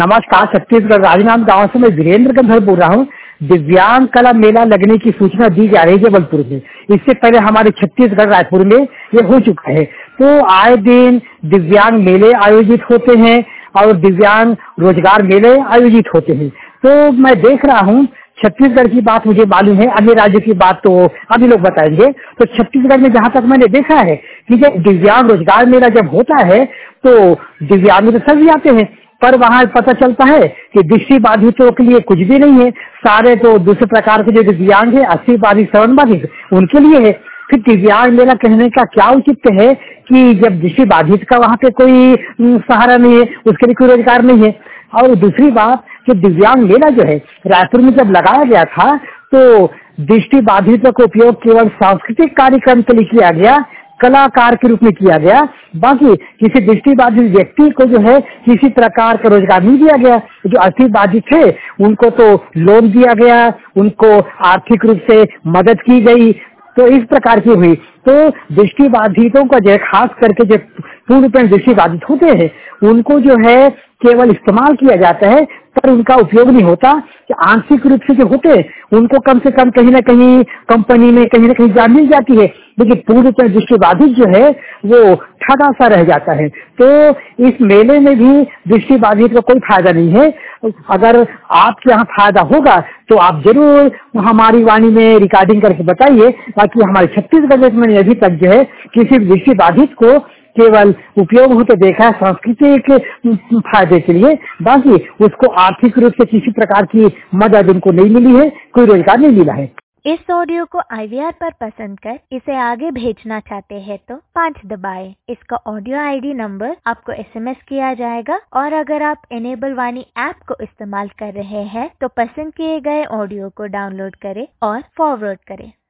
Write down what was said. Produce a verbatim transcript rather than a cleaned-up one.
नमस्कार, छत्तीसगढ़ राजनांद गांव से मैं वीरेंद्र गंधर्व बोल रहा हूँ। दिव्यांग कला मेला लगने की सूचना दी जा रही है जबलपुर में। इससे पहले हमारे छत्तीसगढ़ रायपुर में ये हो चुका है। तो आए दिन दिव्यांग मेले आयोजित होते हैं और दिव्यांग रोजगार मेले आयोजित होते हैं। तो मैं देख रहा हूँ, छत्तीसगढ़ की बात मुझे मालूम है, अन्य राज्य की बात तो अभी लोग बताएंगे। तो छत्तीसगढ़ में जहाँ तक मैंने देखा है कि जब दिव्यांग रोजगार मेला जब होता है तो दिव्यांग तो सभी आते हैं, पर वहाँ पता चलता है कि दृष्टि बाधितों के लिए कुछ भी नहीं है। सारे तो दूसरे प्रकार के जो दिव्यांग है, अस्सी बाधित श्रवण बाधित, उनके लिए है। फिर दिव्यांग मेला कहने का क्या औचित्य है कि जब दृष्टि बाधित का वहाँ पे कोई सहारा नहीं है, उसके लिए कोई रोजगार नहीं है। और दूसरी बात कि दिव्यांग मेला जो है रायपुर में जब लगाया गया था तो दृष्टि बाधितों का उपयोग केवल सांस्कृतिक कार्यक्रम के लिए किया गया, कलाकार के रूप में किया गया। बाकी किसी दृष्टि बाधित व्यक्ति को जो है किसी प्रकार का रोजगार नहीं दिया गया। जो अति बाधित थे उनको तो लोन दिया गया, उनको आर्थिक रूप से मदद की गई। तो इस प्रकार की हुई। तो दृष्टि बाधितों का जो खास करके जो पूर्ण रूप में दृष्टि बाधित होते हैं उनको जो है केवल इस्तेमाल किया जाता है, पर उनका उपयोग नहीं होता। कि आंशिक रूप से जो होते हैं उनको कम से कम कहीं ना कहीं कंपनी में कहीं ना कहीं जान मिल जाती है, लेकिन पूर्ण रूप में दृष्टि बाधित जो है वो ठगा सा रह जाता है। तो इस मेले में भी दृष्टि बाधित का कोई फायदा नहीं है। अगर आपके यहाँ फायदा होगा तो आप जरूर हमारी वाणी में रिकॉर्डिंग करके बताइए। बाकी हमारे छत्तीसगढ़ में अभी तक जो है किसी दृष्टि बाधित को केवल उपयोग होते देखा है सांस्कृतिक फायदे के लिए। बाकी उसको आर्थिक रूप से किसी प्रकार की मदद उनको नहीं मिली है, कोई रोजगार नहीं मिला है। इस ऑडियो को आई वी आर पर पसंद कर इसे आगे भेजना चाहते हैं तो पाँच दबाएं। इसका ऑडियो आई डी नंबर आपको एस एम एस किया जाएगा। और अगर आप एनेबल वाणी ऐप को इस्तेमाल कर रहे हैं तो पसंद किए गए ऑडियो को डाउनलोड करें और फॉरवर्ड करें।